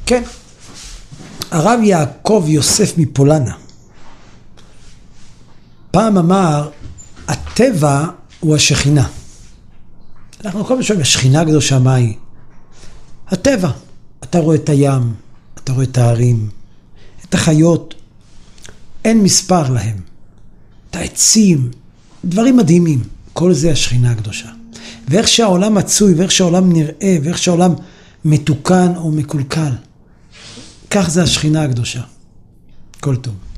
כן. הרב יעקב יוסף מפולנה פעם אמר, הטבע הוא השכינה. אנחנו כל פעם שואלים, השכינה הקדושה מה היא? הטבע. אתה רואה את הים, אתה רואה את ההרים, את החיות, אין מספר להם. את העצים, דברים מדהימים. כל זה השכינה הקדושה. ואיך שהעולם מצוי, ואיך שהעולם נראה, ואיך שהעולם מתוקן או מקולקל. כך זה השכינה הקדושה. כל טוב.